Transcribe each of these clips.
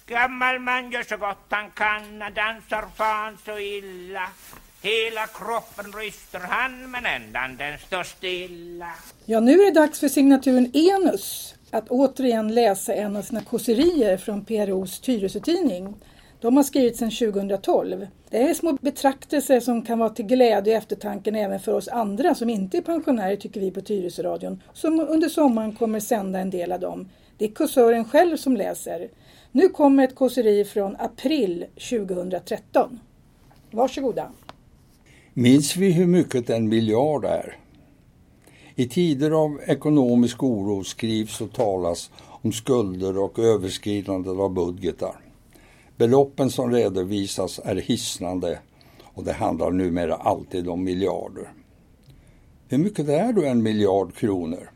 Gammal man gör så gott han kan, han dansar fan så illa. Hela kroppen ryster han, men ändan den står stilla. Ja, nu är det dags för signaturen Enus att återigen läsa en av sina kåserier från PROs Tyresö-tidning. De har skrivit sedan 2012. Det är små betraktelser som kan vara till glädje och eftertanken även för oss andra som inte är pensionärer, tycker vi på Tyresö-radion, som under sommaren kommer sända en del av dem. Det är kåsören själv som läser. Nu kommer ett kåseri från april 2013. Varsågoda. Minns vi hur mycket 1 miljard är? I tider av ekonomisk oro skrivs och talas om skulder och överskridande av budgetar. Beloppen som redovisas är hisnande och det handlar numera alltid om miljarder. Hur mycket är då 1 miljard kronor?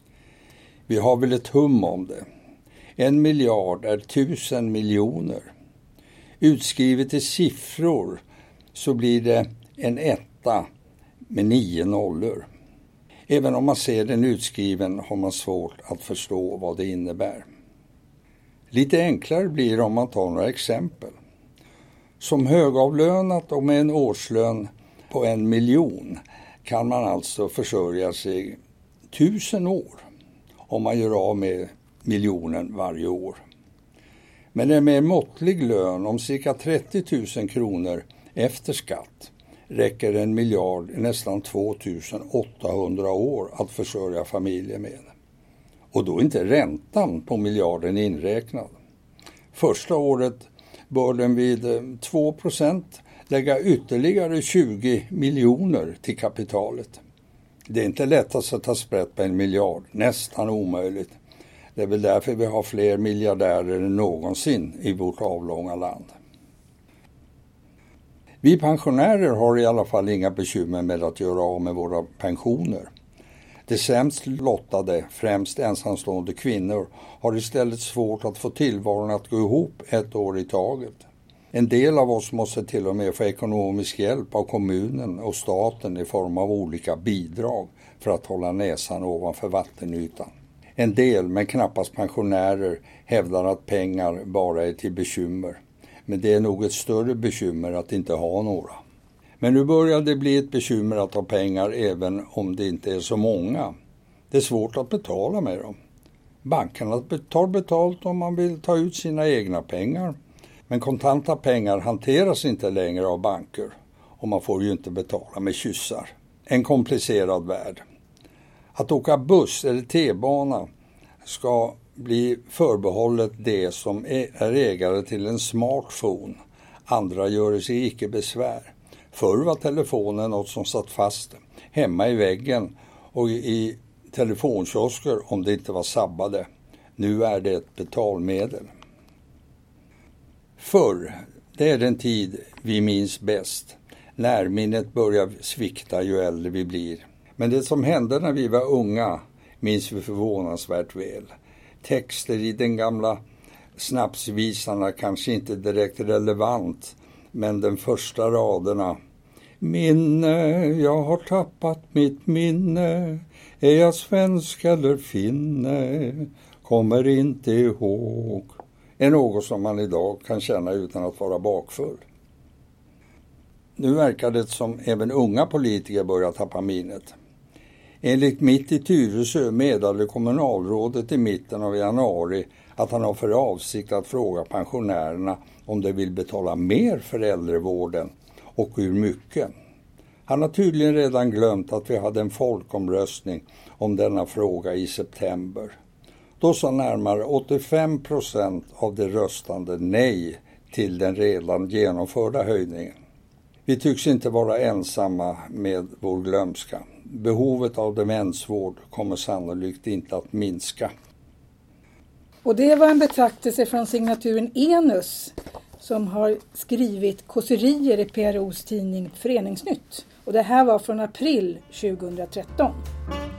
Vi har väl ett hum om det. 1 miljard är 1000 miljoner. Utskrivet i siffror så blir det en etta med 9 nollor. Även om man ser den utskriven har man svårt att förstå vad det innebär. Lite enklare blir det om man tar några exempel. Som högavlönat och med en årslön på 1 miljon kan man alltså försörja sig 1000 år om man gör av med miljonen varje år. Men en mer måttlig lön om cirka 30 000 kronor efter skatt räcker 1 miljard i nästan 2800 år att försörja familjer med. Och då är inte räntan på miljarden inräknad. Första året bör den vid 2% lägga ytterligare 20 miljoner till kapitalet. Det är inte lätt att sätta sprätt på 1 miljard, nästan omöjligt. Det är väl därför vi har fler miljardärer än någonsin i vårt avlånga land. Vi pensionärer har i alla fall inga bekymmer med att göra av med våra pensioner. De sämst lottade, främst ensamstående kvinnor, har istället svårt att få tillvaron att gå ihop ett år i taget. En del av oss måste till och med få ekonomisk hjälp av kommunen och staten i form av olika bidrag för att hålla näsan ovanför vattenytan. En del, men knappast pensionärer, hävdar att pengar bara är till bekymmer. Men det är nog ett större bekymmer att inte ha några. Men nu börjar det bli ett bekymmer att ha pengar även om det inte är så många. Det är svårt att betala med dem. Bankerna tar betalt om man vill ta ut sina egna pengar. Men kontanta pengar hanteras inte längre av banker. Och man får ju inte betala med kyssar. En komplicerad värld. Att åka buss eller T-bana ska bli förbehållet det som är ägare till en smartphone. Andra gör sig icke besvär. Förr var telefonen något som satt fast hemma i väggen och i telefonkiosker om det inte var sabbade. Nu är det ett betalmedel. Förr, det är den tid vi minns bäst. Närminnet börjar svikta ju äldre vi blir. Men det som hände när vi var unga minns vi förvånansvärt väl. Texter i den gamla snapsvisan är kanske inte direkt relevant, men den första raderna. Minne, jag har tappat mitt minne. Är jag svensk eller finne? Kommer inte ihåg. Är något som man idag kan känna utan att vara bakfull. Nu verkar det som även unga politiker börjar tappa minnet. Enligt Mitt i Tyresö meddelade kommunalrådet i mitten av januari att han har för avsikt att fråga pensionärerna om de vill betala mer för äldrevården och hur mycket. Han har tydligen redan glömt att vi hade en folkomröstning om denna fråga i september. Då sa närmare 85% av de röstande nej till den redan genomförda höjningen. Vi tycks inte vara ensamma med vår glömska. Behovet av demensvård kommer sannolikt inte att minska. Och det var en betraktelse från signaturen Enus som har skrivit kåserier i PROs tidning Föreningsnytt. Och det här var från april 2013.